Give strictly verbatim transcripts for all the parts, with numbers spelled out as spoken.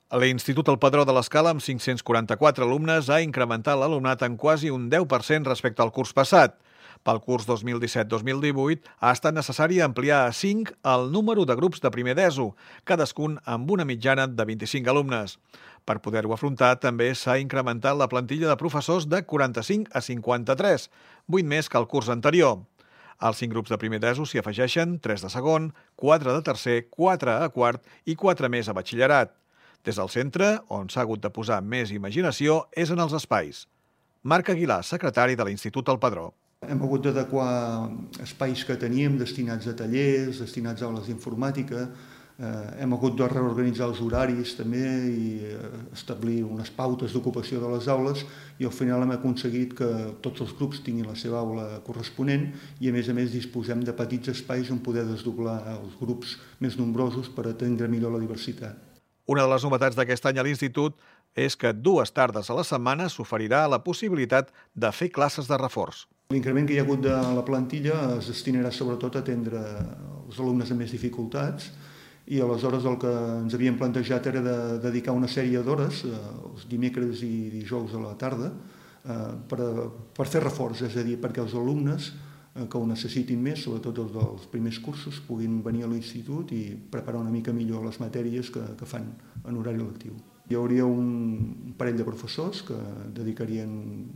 L'Institut El Padró de l'Escala, amb cinc-cents quaranta-quatre alumnes, ha incrementat l'alumnat en quasi un deu per cent respecte al curs passat. Pel curs dos mil disset dos mil divuit ha estat necessari ampliar a cinc el número de grups de primer d'ESO, cadascun amb una mitjana de vint-i-cinc alumnes. Per poder-ho afrontar, també s'ha incrementat la plantilla de professors de quaranta-cinc a cinquanta-tres, vuit més que el curs anterior. Als cinc grups de primer d'ESO s'hi afegeixen tres de segon, quatre de tercer, quatre a quart i quatre més a batxillerat. Des del centre, on s'ha hagut de posar més imaginació, és en els espais. Marc Aguilar, secretari de l'Institut El Padró. Hem hagut d'adequar espais que teníem destinats a tallers, destinats a aules d'informàtica, eh, hem hagut de reorganitzar els horaris també i establir unes pautes d'ocupació de les aules i al final hem aconseguit que tots els grups tinguin la seva aula corresponent i a més a més disposem de petits espais on poder desdoblar els grups més nombrosos per atendre millor la diversitat. Una de les novetats d'aquest any a l'Institut és que dues tardes a la setmana s'oferirà la possibilitat de fer classes de reforç. L'increment que hi ha hagut de la plantilla es destinarà sobretot a atendre els alumnes amb més dificultats i aleshores el que ens havíem plantejat era de dedicar una sèrie d'hores, els dimecres i dijous a la tarda, per, per fer reforç, és a dir, perquè els alumnes que ho necessitin més, sobretot els dels primers cursos, puguin venir a l'institut i preparar una mica millor les matèries que, que fan en horari lectiu. Hi hauria un parell de professors que dedicarien,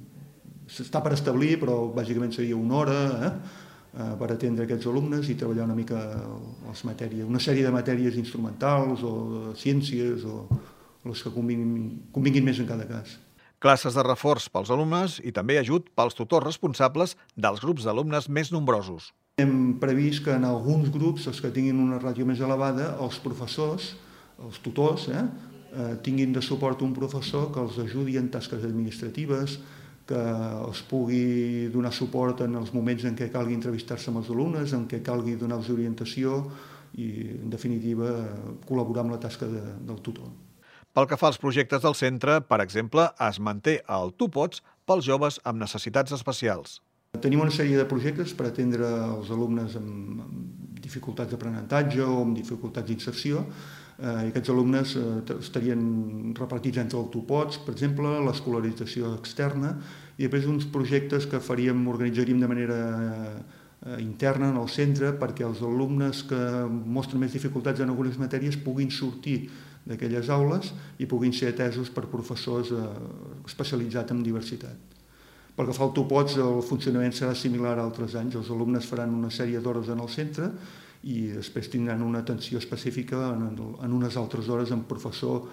està per establir, però bàsicament seria una hora eh, per atendre aquests alumnes i treballar una mica les matèries, una sèrie de matèries instrumentals o de ciències o les que convinguin, convinguin més en cada cas. Classes de reforç pels alumnes i també ajut pels tutors responsables dels grups d'alumnes més nombrosos. Hem previst que en alguns grups, els que tinguin una ràtio més elevada, els professors, els tutors, eh, tinguin de suport un professor que els ajudi en tasques administratives, que els pugui donar suport en els moments en què calgui entrevistar-se amb els alumnes, en què calgui donar-los orientació i, en definitiva, col·laborar amb la tasca de, del tutor. Pel que fa als projectes del centre, per exemple, es manté el Tu Pots pels joves amb necessitats especials. Tenim una sèrie de projectes per atendre els alumnes amb dificultats d'aprenentatge o amb dificultats d'inserció. I aquests alumnes estarien repartits entre el Tu Pots, per exemple, l'escolarització externa, i després uns projectes que faríem, organitzaríem de manera interna en el centre perquè els alumnes que mostren més dificultats en algunes matèries puguin sortir d'aquelles aules i puguin ser atesos per professors especialitzats en diversitat. Pel que fa al Tu Pots, el funcionament serà similar a altres anys. Els alumnes faran una sèrie d'hores en el centre i després tindran una atenció específica en unes altres hores amb professor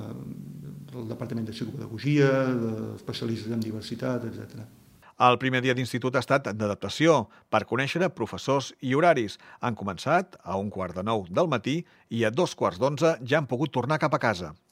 del Departament de Psicopedagogia, d'especialistes en diversitat, etcètera. El primer dia d'institut ha estat d'adaptació per conèixer professors i horaris. Han començat a un quart de nou del matí i a dos quarts d'onze ja han pogut tornar cap a casa.